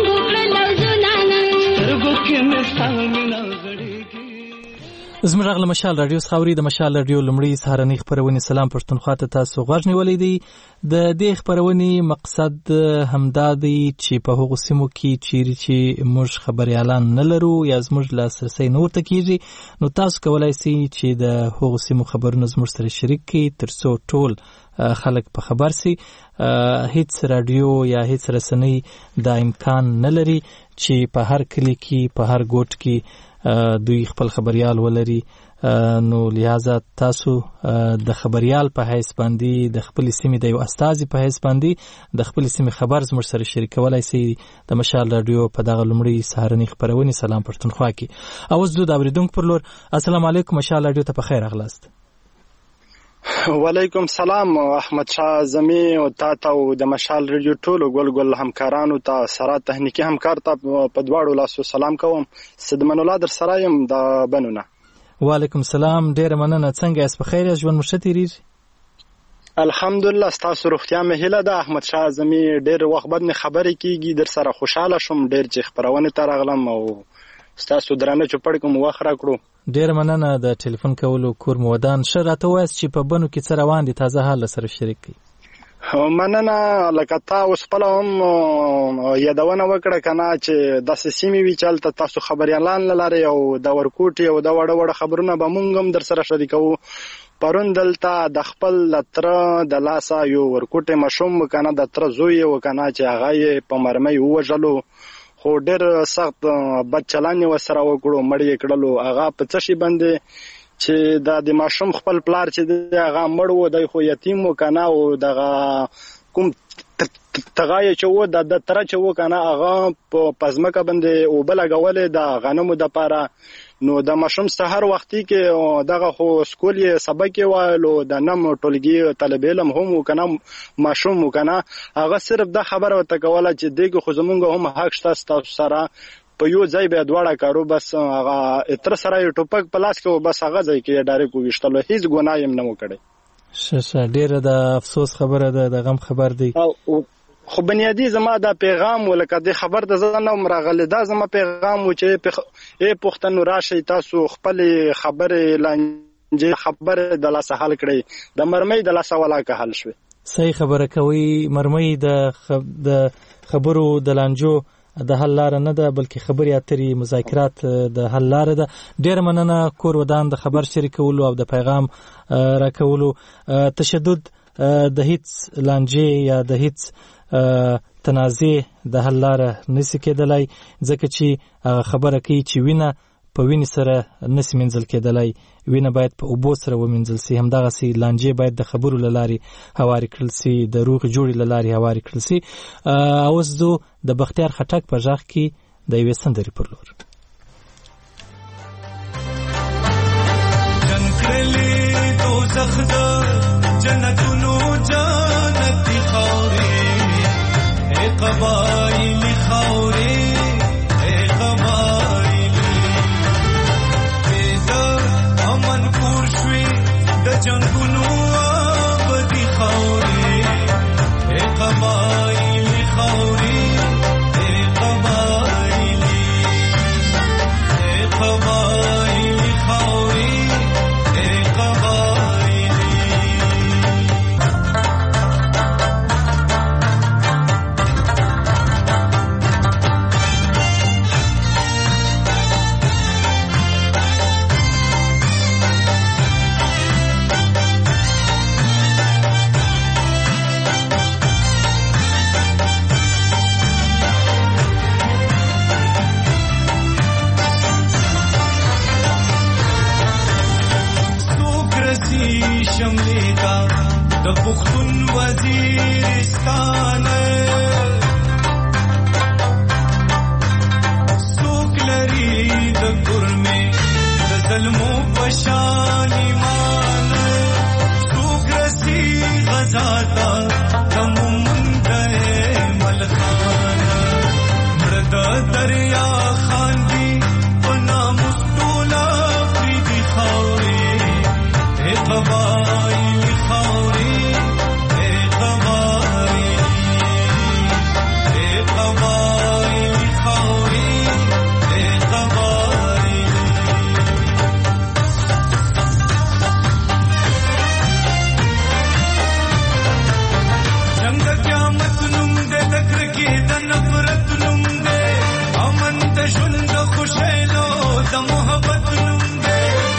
सरगो के मिस्ता मिला गड़ेगी زموږ غږ له مشال رادیو څخه اوري. د مشال رادیو لومړی سهارنۍ خپرونې سلام پښتونخوا ته تاسو غوږ نیولی دی. د دې خپرونې مقصد همدا دی چې په هغو سیمو کې چیرې چې موږ خبریالان نه لرو یا زموږ لاسرسی نه ورته کېږي نو تاسو کولی سئ چې د هغو سیمو خبرونه زموږ سره شریک کړئ تر څو ټول خلک په خبر سي. هیڅ رادیو یا هیڅ رسنۍ دا امکان نه لري چې په هر کلی کې په هر ګوټ کې دوی خپل خبریال ولري. نو لہذا تاسو د خبریال په حیث باندې د خپل سیمې د یو استازي په حیث باندې د خپل سیمې خبر زموږ سره شریکولای سي د مشال رادیو په دغه لومړی سهارنۍ خبرونې سلام پښتونخوا کې. اوس د اوریدونکو پر لور السلام علیکم مشال رادیو ته په خیر راغلاست. وعلیکم سلام احمد شاه زمي او تاسو د مشال رادیو ټولو ګل همکارانو ته سره تخنیکی همکار ته په دواړو لاسو سلام کوم. صدمن الله در سره يم د بنونه. وعلیکم سلام ډیر مننه. څنګه یاست؟ په خیر یاست؟ ژوند مو ښه تیریږي؟ الحمدلله تاسو روغتیا مې هیله ده احمد شاه زمي. ډیر وخت بعد خبرې کیږي در سره خوشاله شوم ډیر چې خبرونه ته راغلم او تاسو درانه چوپړ کوم وخت راکړو. ډیر مننه د ټلیفون کولو کور مودان. ښه راته وایاست چې په بنو کې څه روان دي تازه حال سره شریک کړئ. مننه لکه تاسو خپل هم یادونه وکړه کنه چې د سیمې وی چلته تاسو خبريالان لاره او د ورکوټي او د وړ خبرونه به مونږ هم در سره شریکو. پرون دلته د خپل لتر د لاسا یو ورکوټي مشوم کنه د تر زوی وکنه چې هغه په مرمۍ وژلو خو ډېر سخت بد چلان وسره وکړو مړی کړلو. هغه په څه شي باندې چې د ماشوم خپل پلار چې هغه مړ و د خو یتیم وکنه او دغه کوم تغای چې و د تر چې و کنه هغه په پزماکه باندې او بل غولې د غنمو د پاره نو د مشم سحر وختي کې دغه خو سکول یې سبق وایلو د نم ټولګي طالب علم هم کنه مشم کنه هغه صرف د خبره وته کوله چې دغه خو زمونږ هم حق شته تاسو سره په یو ځای به دواړه کارو بس هغه اتر سره یو ټوپک پلاس کې بس هغه ځای کې ډایرکټ وښتلو هیڅ ګناه یې نه وکړي. ډیره د افسوس خبره ده د غم خبر دی. خو بنیادی زما دا پیغام ولکه د خبر د زنه مرغله دا زما پیغام و چې پښتنو راشي تاسو خپل خبره لنجه خبره د لاس حل کړئ د مرمۍ د لاس ولاکه حل شوي. صحیح خبره کوي. مرمۍ د خبرو د لنجو د حل لار نه ده بلکې خبري اترې مذاکرات د حل لار ده. ډیر مننه کور ودان د خبر شریکولو او د پیغام راکولو. تشدد د هیڅ لانجې یا د هیڅ تنازع د حل لار نسی کېدلای ځکه چې خبره کوي چې وینه په وینې سره نسی منځل کېدلای. وینه باید په اوبو سره ومنځل سي. همدغه سي لانجې باید د خبرو لاري هواري کړل سي د روغ جوړي لاري هواري کړل سي. اوس زه د بختیار خټک په ژغ کې د یوې سندرې پر لور جنکلی دوزخ د جنتونو جنتی خاورې قبائلی خاورې قبائلی د امن کور شوي د جنگونو آبادی خاورې قبائلی خاورې قبائلی قبائلی خاورې قبائلی شملیتا د پختون وزیرستان سوک لري د ګرمه د ظلمو پشان ایمان سوک رسی غزاتا تمومند ملخان مرد دریا خان دی پنا مستولا پریدی خاوری قبائلی خاوری قبائلی قبائلی خاوری قبائلی جنگ قیامت نوم دے دکر کی د نفرت نوم دے امن د ژوند خوشالو د محبت نوم دے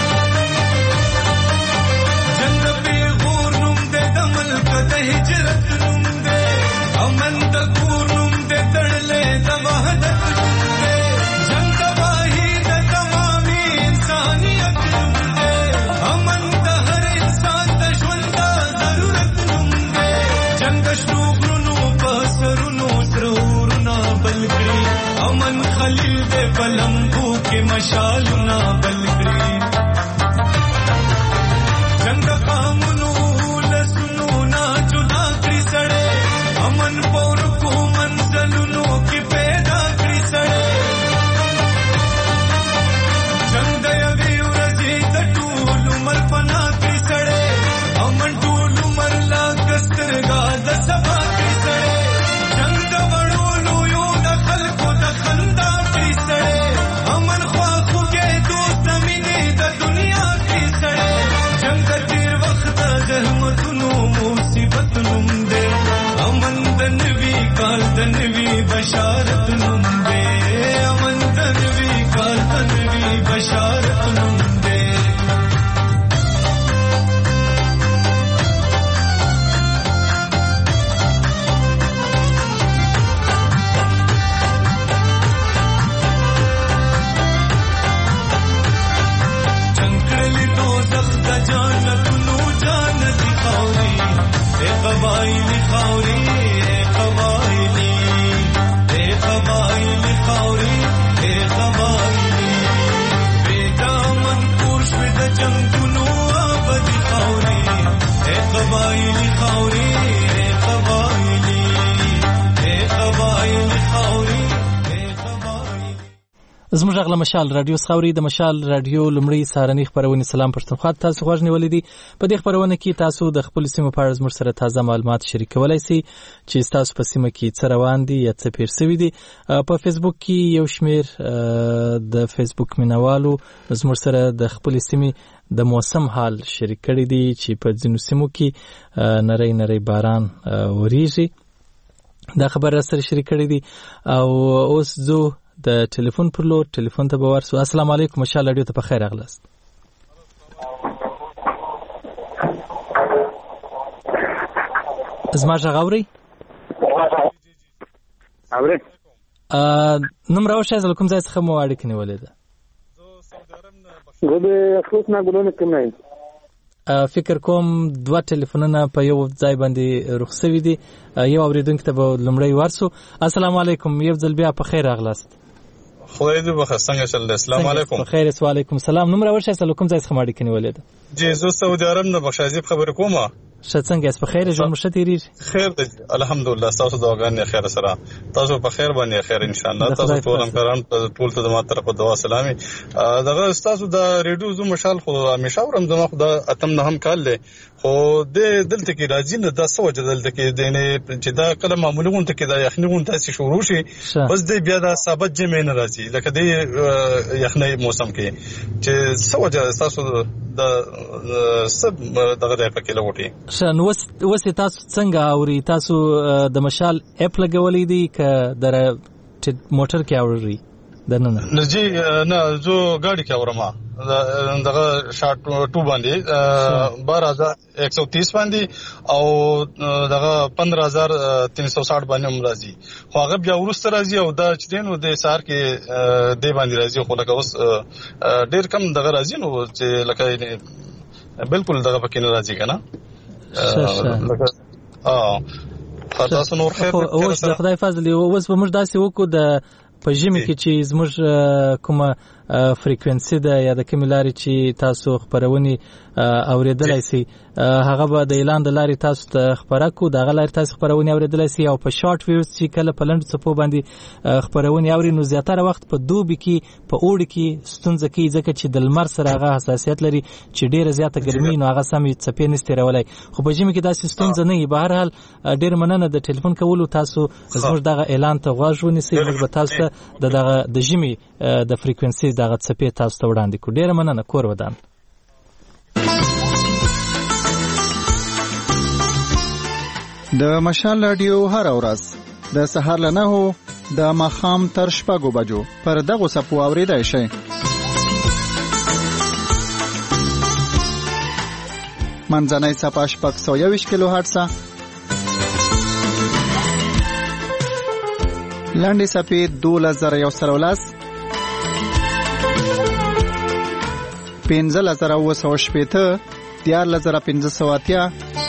د هجرت نوم دے امن د کور نوم دے تړلې د وحدت نوم دے جنگ واهي د تمامي انسانيت نوم دے امن د هر انسان د ژوند ضرورت نوم دے جنگ شروغونو پسرونو سرورنا بلګري امن خلیل دے پلمبو کې مشالونه بلګري جنگ قامونو امن پور کو منزلونو کی پیدا کړی سړی جنگ دی ورځي د ټول عمر پنا کړی سړی امن ټول عمر لا کسترګا د سبا کړی سړی جنگ د وړولو یو د خلکو د خندا کړی سړی امن خوا خو کې دوست مینې د دنیا کړی سړی جنگ تیر وخت د رحمتونو مصیبت نوم دے امن د نبی کال د نبی بشارت نوم دے امن د نبی کال د نبی بشارت نوم دے چنکړلی دوزخ د جنتونو جنتی خاوري قبائلی خاوري رنگونو آبادی خاوري اے قبایلی خاوري اے قبایلی خاوري زموږ غږ له مشال رادیو څخه اوري. د مشال رادیو لومړی سهارنۍ خپرونې سلام پښتونخوا تاسو غوږ نیولې دي. په دې خپرونه کې تاسو د خپل سیمې په اړه زموږ سره تازه معلومات شریکولای شئ چې تاسو په سیمه کې څه روان دي یا څه پېښ شوي دي. په فیسبوک کې یو شمېر د فیسبوک مینوالو زموږ سره د خپل سیمې د موسم حال شریک کړی دي چې په ځینو سیمو کې نری نری باران وریږي. دا خبره سره شریک کړی دي. او اوس زه د ټلیفون پر لور ټلیفون ته به ورسو. السلام علیکم، مشال رادیو ته په خیر راغلاست. زما غږ اورئ؟ اورئ. نوم راوښیاست له کوم ځای څخه مو اړیکه نیولې ده؟ زه د خلوص نه ګلونه کوم نه فکر کوم 2 ټلیفونونه په یو ځای باندې رخ شوي دي. یو اوریدونکي ته به لومړی ورسو. السلام علیکم، یو ځل بیا په خیر راغلاست. خدای دې بخښه، څنګه چل دی؟ السلام علیکم. بخیر. وعلیکم السلام. نوم راوښیاست له کوم ځای څخه اړیکه نیولې ده؟ جی زه سعودي عرب نه بخشازیب خبرې کوم. ښه، څنګه یاست؟ په خیر؟ ژوند مو ښه تېرېږي؟ خیر دی الحمدلله. تاسو دعاګانې خیر سره، تاسو په خیر باندې خیر ان شاء الله. تاسو ټول همکاران ټول ته د ما طرفه دعا سلامي. دغه تاسو د ریډیو زو مشال خو همیشه ورم زما خدا اتم نه هم کال له خو د دلته کې راځي نه د سوجه دلته کې دینه چې دا کله معمولی غونته کې دا یخنی غونته شي شروع شي بس د بیا د ثابت جمع نه راځي لکه د یخنی موسم کې چې سوجه تاسو د سب دغه د پکې لوټي. شن وسه تاسو څنګه اوري؟ تاسو د مشال اپ لګولې دي ک در موټر کې اوري دنه؟ نه جی نه زه ګاډي کې اورم. دغه شارټ 2 باندې 12130 باندې او دغه 15360 باندې هم راځي. خو هغه بیا ورسته راځي او دا چې دینو د سار کې دی باندې راځي. خو لکه اوس ډیر کم دغه راځي نو چې لکه بالکل دغه پکې نه راځي کنه. تاسو نور خیر. اوس د خدای فضل اوس به موږ داسې وکړو د په ژمي کې چې زموږ کومه فریکوئنسي ده یا د کومې لارې چې تاسو خپرونې اورېدلی سي هغه به د اعلان د لارې تاسو ته خپره کړو. د هغه لارې تاسو خپرونې اورېدلی سي او په شارټ ویوز چې کله په لنډو څپو باندې خپرونې اوري نو زیاتره وخت په دوبي کې په اوړي کې ستونزه کوي ځکه چې د لمر سره هغه حساسیت لري چې ډېره زیاته ګرمي نو هغه سمې څپې نشي تېرولی. خو په ژمي کې داسې ستونزه نه وي. به هر حال ډېر مننه د ټلیفون کولو. تاسو زموږ دغه اعلان ته غوږ ونیسئ. موږ به تاسو ته د ژمي د فریکوئنسي دغه څپې تاسو ته وړاندې کړو. ډېره مننه. کور ودان. د مشال رادیو هر ورځ د سهار له 9 د ماښام تر 6 بجو پر دغه صفو اوریدای شئ. منځنۍ صفحه 621 کیلو هرتز، لنډې صفحې 12110، 15980، 14580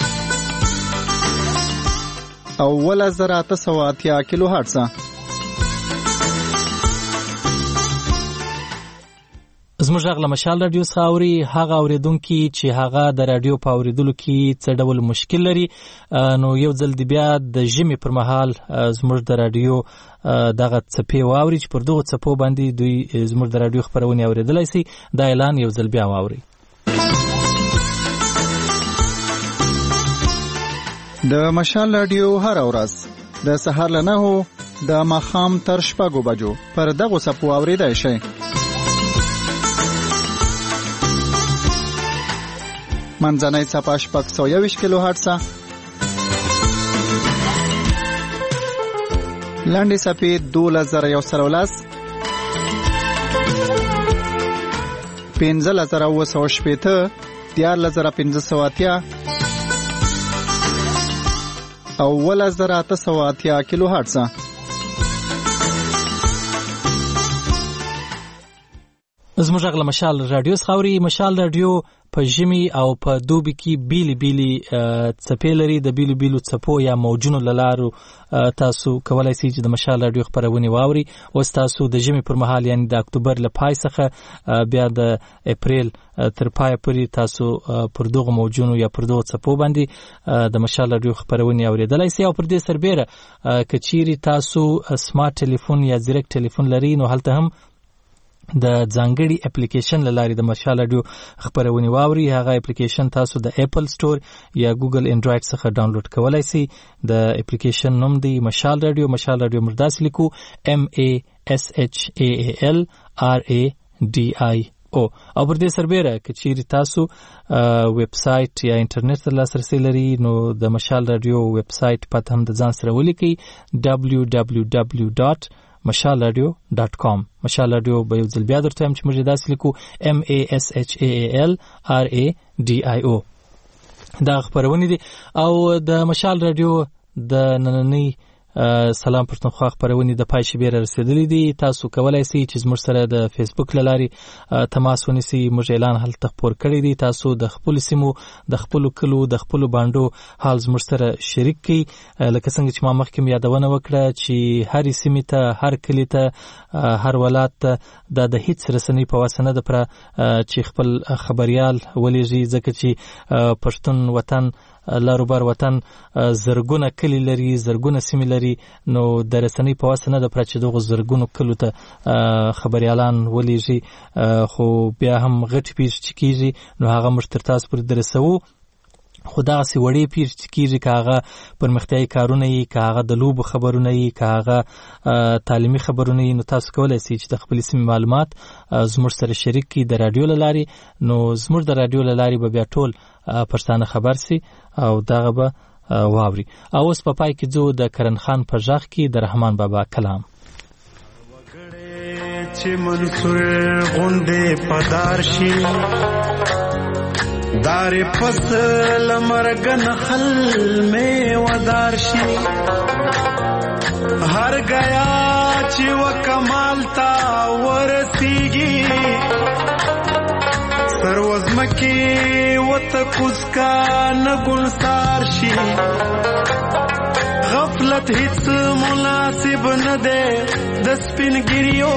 او 1880 کیلو هرتز. زموږ غږ له مشال رادیو څخه اوري. هغه اوریدونکي چې هغه د رادیو په اوریدلو کې څه ډول مشکل لري نو یو ځل دی بیا د ژمي پر مهال زموږ د رادیو دغه څپې واوري چې پر دغه څپو باندې دوی زموږ د رادیو خبرونه اوریدلای شي. دا اعلان یو ځل بیا واوري. د مشال رادیو هر ورځ د سهار له 9 د ماښام تر 6 بجو پر دغه صفو اوریدای شئ. منځنۍ صفحه 621 کیلو هرتز، لنډې صفحې 12110، 15980، 14580 او 1880 کیلو هرتز. زموږ غږ له مشال رادیو څخه اوري. مشال رادیو په ژمي او په دوبي کې بیلي څپې لري. د بیلو څپو یا موجونو له لارو تاسو کولای شئ چې د مشال راډیو خپرونې واوري. اوس تاسو د ژمي پر مهال یعنی د اکتوبر له پای څخه بیا د اپریل تر پای پورې تاسو پر دغه موجونو یا پر دغه څپو باندې د مشال راډیو خپرونې اوریدلای شئ. او پر دې سربېره که چیرې تاسو سمارټ ټلیفون یا زیرک ټلیفون لرئ نو هلته هم د ځانګړي اپلیکیشن لاري د مشال راډیو خبرونه واوري. هغه اپلیکیشن تاسو د اپل سٹور یا ګوګل انډرایډ څخه ډاونلوډ کولای شئ. د اپلیکیشن نوم دی مشال راډیو. مشال راډیو مرداس لیکو MASHALRADIO. او پر دې سربېره که چیرې تاسو ویب سایټ یا انټرنیټ ته لاسرسی لري نو د مشال راډیو ویب سایټ پته هم د ځان سره ولیکئ www.mashalradio.com. مشال راډیو به یو ځل بیا درته هم چې موږ داسې لیکو MASHALRADIO. دا خبرونه دي. او د مشال راډیو د نننۍ سلام پښتونخوا خبرونه د پای شبیر رسیدلې دي. تاسو کولای شئ چې زموږ سره د فیسبوک لاري تماس ونیسئ. موږ اعلان هلته خپور کړی دی. تاسو د خپل سیمو د خپل کلو د خپل باندو حال زموږ سره شریک کړئ. لکه څنګه چې ما مخکې یادونه وکړه چې هر سیمه ته هر کلی ته هر ولایت ته د هیڅ رسنۍ په واسطه د پر چې خپل خبريال ولېږي ځکه چې پښتون وطن لاروبار وطن زرګونه کلی لري زرګونه سیمې لري نو د رسنۍ په واسطه د پر چې دغه زرګونو کلو ته خبريالان ولېږي خو بیا هم غټ پیښ کیږي نو هغه مشترک تاسو پر درسو خدا سي وړي پیر کیږي کاغه پرمختیايي کارونه یې کاغه د لوب خبرونه یې کاغه تعلیمي خبرونه یې نو تاسو کولای شئ چې د خپل سیمې معلومات زموږ سره شریک کړئ د رادیو لاري. نو زموږ د رادیو لاري به بیا ټول پښتانه خبر سي او دغه به واوري. او اوس په پای کې ځو د کرن خان په ژغ کې د رحمان بابا کلام. چې منصور غونډه پدار شي دار فصل مرگن خل میں ودار شی ہر گیا چی و کمال تا ورسیگی سروزم کی و تکوز کا نگلسار شی غفلت ہیت مناسب ندے دسپن گریو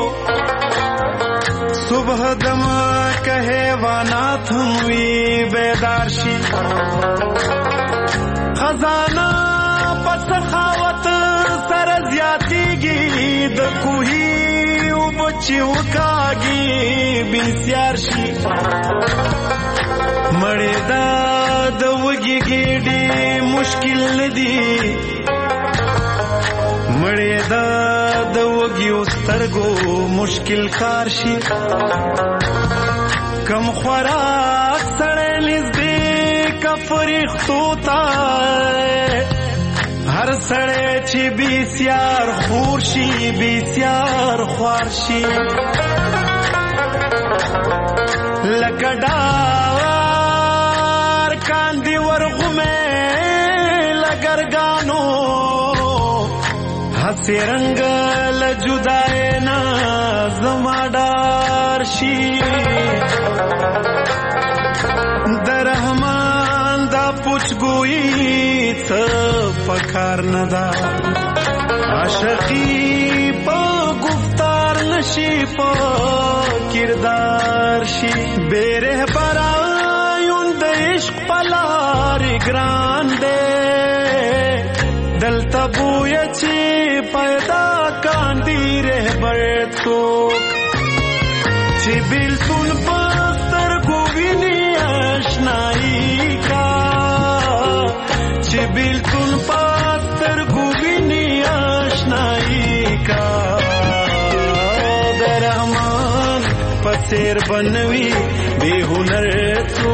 صبح دم کہے وانات ہوئی بیدار شی خزانہ پس خاوت سر زیادی گی دکوہی او بچی اکاگی بنسیار شی مڑے داد وگی گیڈی مشکل ندی مڑے داد وگی استرگو مشکل کار شی کم خوراک سڑے نزدی کا فرښتو تا هر سړی چې بیسیار خور شي بیسیار خوار شي لکه ډار کاندي ورغمې لګرګانو هسې رنګ لجدای نه زما ډار شي در رحمان دا پوچګوئی څه پکار نه دا عاشقی په گفتار نشي په کردار شي بیره برایون د عشق پلار ګران دے دلته بوی چې پیدا کاندي رهبر تو چې بالکل پستر ګوینی آشنایی کا چې بالکل پستر ګوینی آشنایی کا د رحمان پسیر بنوي به هنر تو